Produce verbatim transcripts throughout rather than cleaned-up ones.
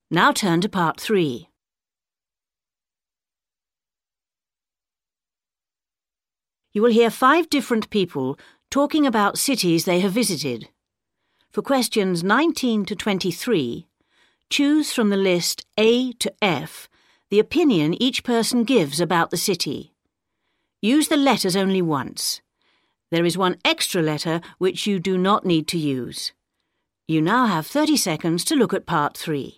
Now turn to part three. You will hear five different people talking about cities they have visited. For questions nineteen to twenty-three, choose from the list A to F the opinion each person gives about the city. Use the letters only once. There is one extra letter which you do not need to use. You now have thirty seconds to look at part three.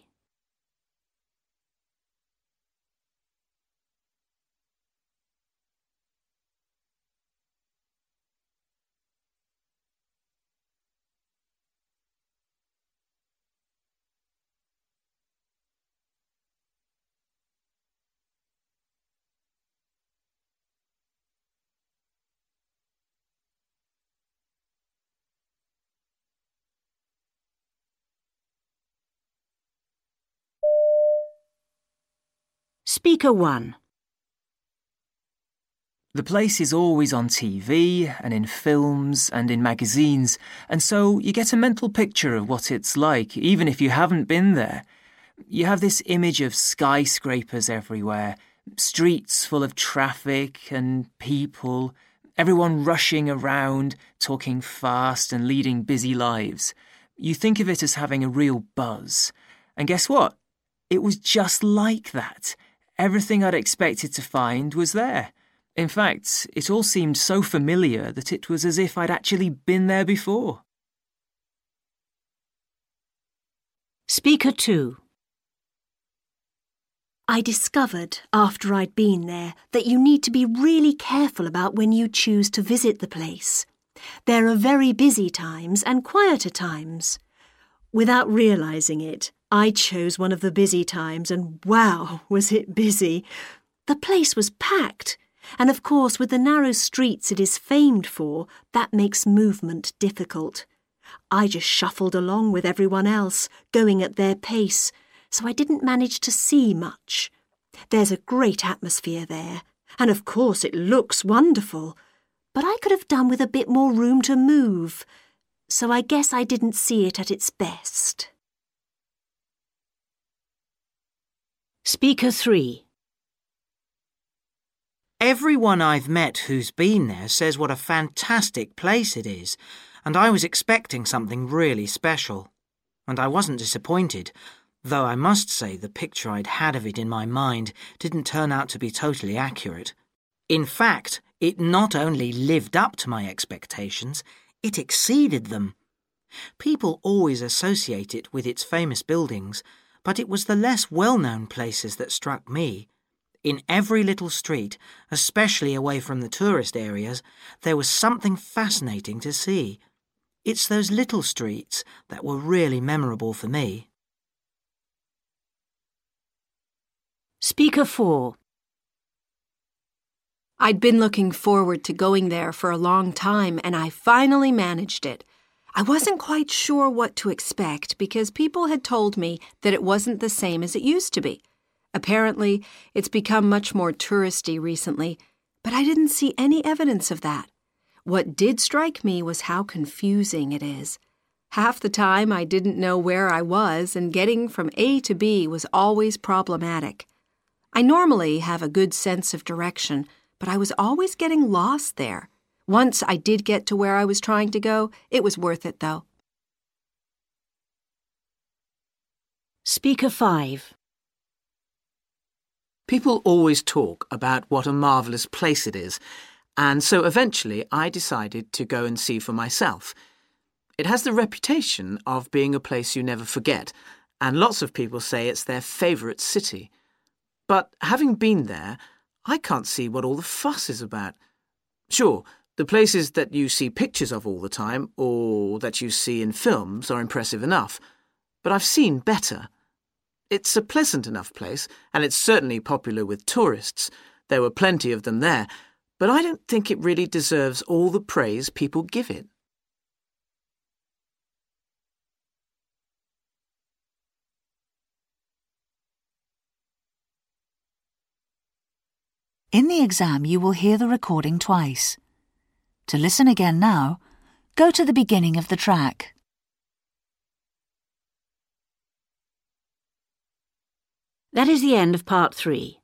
Speaker one. The place is always on T V and in films and in magazines, and so you get a mental picture of what it's like, even if you haven't been there. You have this image of skyscrapers everywhere, streets full of traffic and people, everyone rushing around, talking fast and leading busy lives. You think of it as having a real buzz. And guess what? It was just like that. Everything I'd expected to find was there. In fact, it all seemed so familiar that it was as if I'd actually been there before. Speaker two. I discovered, after I'd been there, that you need to be really careful about when you choose to visit the place. There are very busy times and quieter times. Without realising it, I chose one of the busy times and wow, was it busy. The place was packed. And of course, with the narrow streets it is famed for, that makes movement difficult. I just shuffled along with everyone else, going at their pace, so I didn't manage to see much. There's a great atmosphere there, and of course it looks wonderful, but I could have done with a bit more room to move, so I guess I didn't see it at its best. Speaker three. Everyone I've met who's been there says what a fantastic place it is, and I was expecting something really special. And I wasn't disappointed, though I must say the picture I'd had of it in my mind didn't turn out to be totally accurate. In fact, it not only lived up to my expectations, it exceeded them. People always associate it with its famous buildings, but it was the less well-known places that struck me. In every little street, especially away from the tourist areas, there was something fascinating to see. It's those little streets that were really memorable for me. Speaker four. I'd been looking forward to going there for a long time, and I finally managed it. I wasn't quite sure what to expect because people had told me that it wasn't the same as it used to be. Apparently, it's become much more touristy recently, but I didn't see any evidence of that. What did strike me was how confusing it is. Half the time I didn't know where I was, and getting from A to B was always problematic. I normally have a good sense of direction, but I was always getting lost there. Once I did get to where I was trying to go, it was worth it, though. Speaker five. People always talk about what a marvellous place it is, and so eventually I decided to go and see for myself. It has the reputation of being a place you never forget, and lots of people say it's their favourite city. But having been there, I can't see what all the fuss is about. Sure, the places that you see pictures of all the time, or that you see in films, are impressive enough, but I've seen better. It's a pleasant enough place, and it's certainly popular with tourists. There were plenty of them there, but I don't think it really deserves all the praise people give it. In the exam, you will hear the recording twice. To listen again now, go to the beginning of the track. That is the end of part three.